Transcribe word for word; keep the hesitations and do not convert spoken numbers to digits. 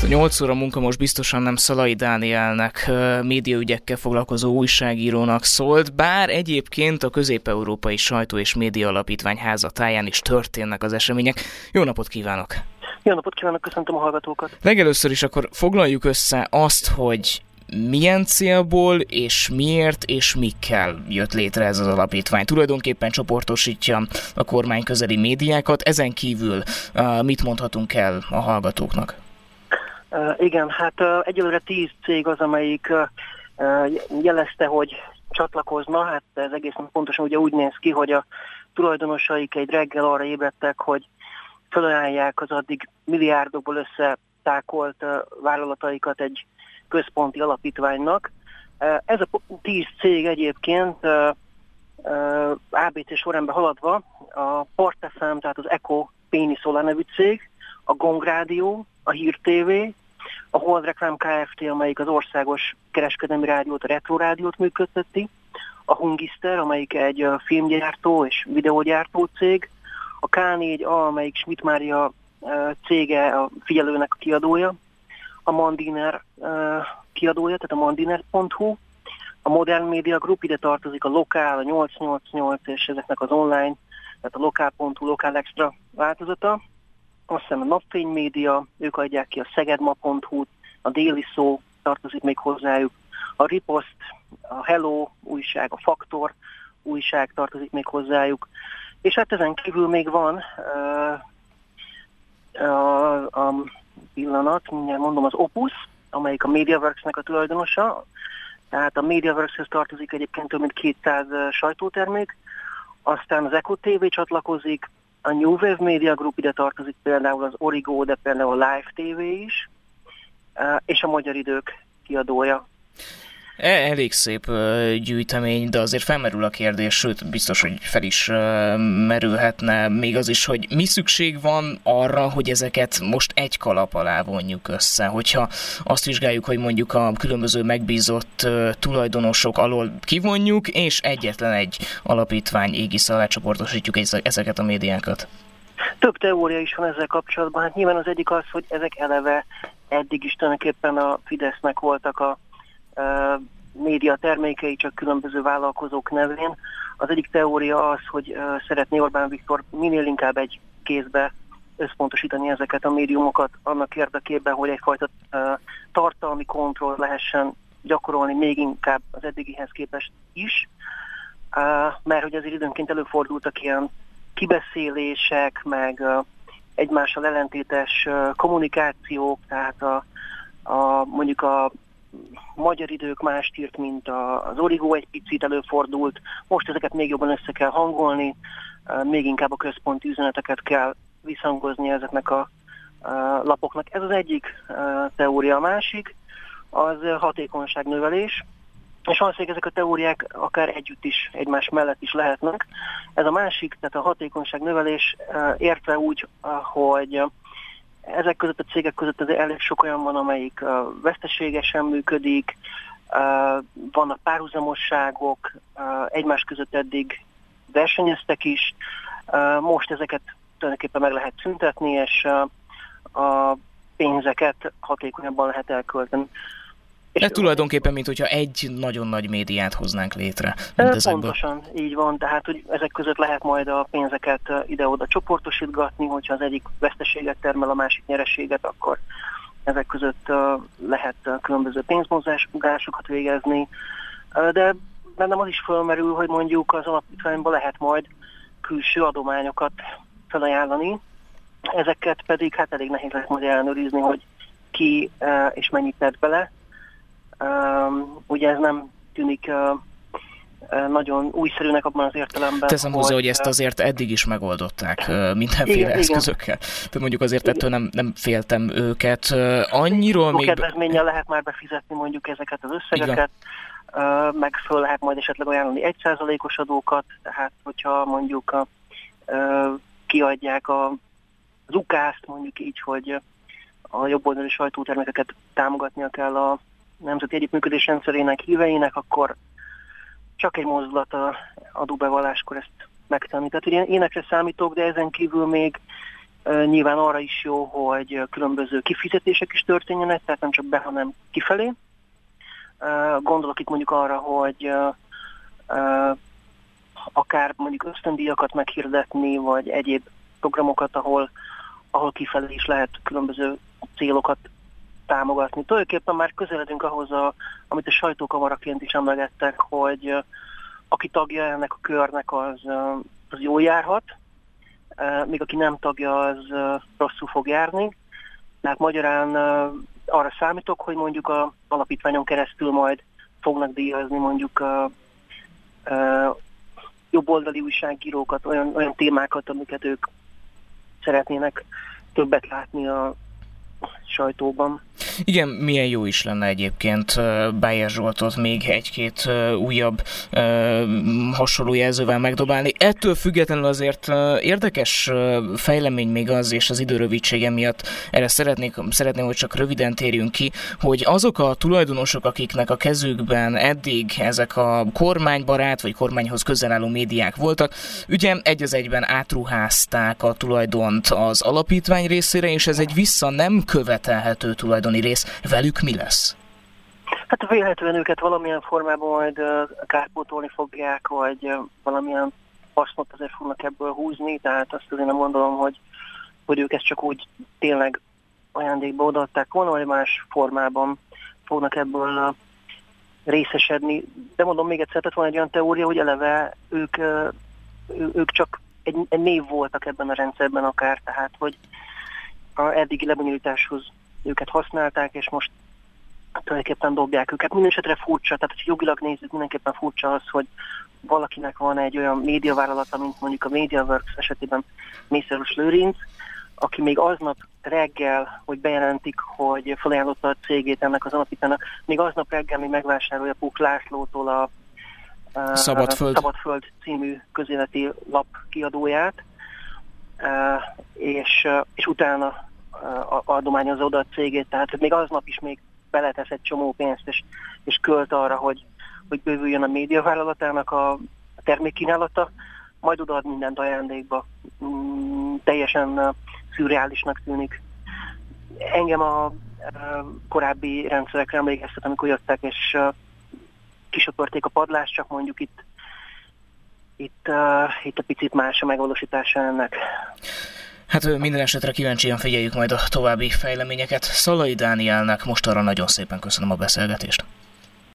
nyolc óra munka most biztosan nem Szalai Dánielnek, médiaügyekkel foglalkozó újságírónak szólt, bár egyébként a Közép-Európai Sajtó és Média Alapítvány házatáján is történnek az események. Jó napot kívánok! Jó napot kívánok, köszöntöm a hallgatókat! Legelőször is akkor foglaljuk össze azt, hogy milyen célból és miért és mikkel jött létre ez az alapítvány. Tulajdonképpen csoportosítja a kormány közeli médiákat, ezen kívül mit mondhatunk el a hallgatóknak? Uh, igen, hát uh, egyelőre tíz cég az, amelyik uh, jelezte, hogy csatlakozna. Hát ez egészen pontosan ugye úgy néz ki, hogy a tulajdonosaik egy reggel arra ébredtek, hogy felajánlják az addig milliárdokból összetákolt uh, vállalataikat egy központi alapítványnak. Uh, ez a tíz cég egyébként uh, uh, á bé cé sorrendben haladva a Part ef em, tehát az Echo Péniszolá nevű cég, a Gong Rádió, a Hír té vé, a Hold Reklám Kft., amelyik az országos kereskedelmi rádiót, a Retro Rádiót működteti, a Hungister, amelyik egy filmgyártó és videógyártó cég, a ká négy á, amelyik Schmidt Mária cége, a Figyelőnek a kiadója, a Mandiner kiadója, tehát a mandiner pont hu, a Modern Media Group, ide tartozik a Lokál, a nyolc nyolc nyolc és ezeknek az online, tehát a lokál pont hu, Lokál Extra változata. Azt hiszem a Napfény Média, ők adják ki a szegedma pont hu-t, a Déli Szó tartozik még hozzájuk, a Ripost, a Hello újság, a Faktor újság tartozik még hozzájuk, és hát ezen kívül még van uh, a, a pillanat, mindjárt mondom, az Opus, amelyik a MediaWorks-nek a tulajdonosa, tehát a MediaWorks-hez tartozik egyébként több mint kétszáz sajtótermék, aztán az Echo té vé csatlakozik, a New Wave Media Group, ide tartozik például az Origo, de például a Live té vé is, és a Magyar Idők kiadója. Elég szép gyűjtemény, de azért felmerül a kérdés, sőt, biztos, hogy fel is merülhetne még az is, hogy mi szükség van arra, hogy ezeket most egy kalap alá vonjuk össze. Hogyha azt vizsgáljuk, hogy mondjuk a különböző megbízott tulajdonosok alól kivonjuk, és egyetlen egy alapítvány égisze alá csoportosítjuk ezeket a médiákat. Több teória is van ezzel kapcsolatban. Hát nyilván az egyik az, hogy ezek eleve eddig is tulajdonképpen a Fidesznek voltak a Uh, média termékei, csak különböző vállalkozók nevén. Az egyik teória az, hogy uh, szeretné Orbán Viktor minél inkább egy kézbe összpontosítani ezeket a médiumokat annak érdekében, hogy egyfajta uh, tartalmi kontroll lehessen gyakorolni még inkább az eddigihez képest is, uh, mert hogy azért időnként előfordultak ilyen kibeszélések, meg uh, egymással ellentétes uh, kommunikációk, tehát a, a, mondjuk a Magyar Idők mást írt, mint az Origo, egy picit előfordult. Most ezeket még jobban össze kell hangolni, még inkább a központi üzeneteket kell visszhangozni ezeknek a lapoknak. Ez az egyik teória. A másik az hatékonyságnövelés, és valószínűleg ezek a teóriák akár együtt is, egymás mellett is lehetnek. Ez a másik, tehát a hatékonyságnövelés értve úgy, hogy ezek között a cégek között azért elég sok olyan van, amelyik uh, veszteségesen működik, uh, vannak párhuzamosságok, uh, egymás között eddig versenyeztek is, uh, most ezeket tulajdonképpen meg lehet szüntetni, és uh, a pénzeket hatékonyabban lehet elkölteni. De tulajdonképpen, mint hogyha egy nagyon nagy médiát hoznánk létre. Pontosan, így van, tehát hogy ezek között lehet majd a pénzeket ide-oda csoportosítgatni, hogyha az egyik veszteséget termel, a másik nyereséget, akkor ezek között lehet különböző pénzmozgásokat végezni. De bennem az is felmerül, hogy mondjuk az alapítványban lehet majd külső adományokat felajánlani, ezeket pedig hát elég nehéz lesz majd ellenőrizni, hogy ki és mennyit tett bele. Um, ugye ez nem tűnik uh, uh, nagyon újszerűnek abban az értelemben. Teszem hozzá, hogy ezt azért eddig is megoldották uh, mindenféle igen, eszközökkel. Igen. Tehát mondjuk azért ettől nem, nem féltem őket. Uh, annyiról még... kedvezménnyel lehet már befizetni mondjuk ezeket az összegeket, uh, meg föl lehet majd esetleg ajánlani egy százalékos adókat, tehát hogyha mondjuk a, uh, kiadják a, az ukászt, mondjuk így, hogy a jobboldali sajtótermékeket támogatnia kell a Nemzeti Együttműködés rendszerének híveinek, akkor csak egy mozdulat a adóbevalláskor ezt megtenni. Tehát ugye ilyenekre számítok, de ezen kívül még Nyilván arra is jó, hogy különböző kifizetések is történjenek, tehát nem csak be, hanem kifelé. Gondolok itt mondjuk arra, hogy akár mondjuk ösztöndíjakat meghirdetni, vagy egyéb programokat, ahol, ahol kifelé is lehet különböző célokat támogatni. Tulajdonképpen már közeledünk ahhoz, a, amit a sajtókamaraként is emlegettek, hogy aki tagja ennek a körnek, az, az jól járhat, míg aki nem tagja, az rosszul fog járni. Tehát magyarán arra számítok, hogy mondjuk a alapítványon keresztül majd fognak díjazni mondjuk a, a jobboldali újságírókat, olyan, olyan témákat, amiket ők szeretnének többet látni a sajtóban. Igen, milyen jó is lenne egyébként Bayer Zsoltot még egy-két újabb hasonló jelzővel megdobálni. Ettől függetlenül azért érdekes fejlemény még az, és az idő rövidsége miatt erre szeretnék, szeretném, hogy csak röviden térjünk ki, hogy azok a tulajdonosok, akiknek a kezükben eddig ezek a kormánybarát, vagy kormányhoz közel álló médiák voltak, ugye egy az egyben átruházták a tulajdont az alapítvány részére, és ez egy vissza nem követelhető tulajdoni rész. Velük mi lesz? Hát vélhetően őket valamilyen formában majd kárpótolni fogják, vagy valamilyen hasznot azért fognak ebből húzni, tehát azt azért nem gondolom, hogy, hogy ők ezt csak úgy tényleg ajándékba odaadták volna, vagy más formában fognak ebből részesedni. De mondom még egyszer, tehát van egy olyan teória, hogy eleve ők, ők csak egy, egy név voltak ebben a rendszerben akár, tehát hogy a eddigi lebonyolításhoz őket használták, és most tulajdonképpen dobják őket. Mindenesetre furcsa, tehát hogy jogilag nézzük, mindenképpen furcsa az, hogy valakinek van egy olyan médiavállalata, mint mondjuk a MediaWorks esetében Mészáros Lőrinc, aki még aznap reggel, hogy bejelentik, hogy felajánlotta a cégét ennek az alapítának, még aznap reggel még megvásárolja Puk Lászlótól a, a Szabadföld. Szabadföld című közéleti lap kiadóját, és, és utána adományozza oda a cégét, tehát még aznap is még beletesz egy csomó pénzt, és, és költ arra, hogy, hogy bővüljön a médiavállalatának a termékkínálata, majd odaad mindent ajándékba. Mm, teljesen szürreálisnak tűnik. Engem a, a korábbi rendszerekre emlékeztet, amikor jöttek, és uh, kisöpörték a padlást, csak mondjuk itt, itt, uh, itt a picit más a megvalósítása ennek. Hát minden esetre kíváncsian figyeljük majd a további fejleményeket. Szalai Dánielnek most arra nagyon szépen köszönöm a beszélgetést.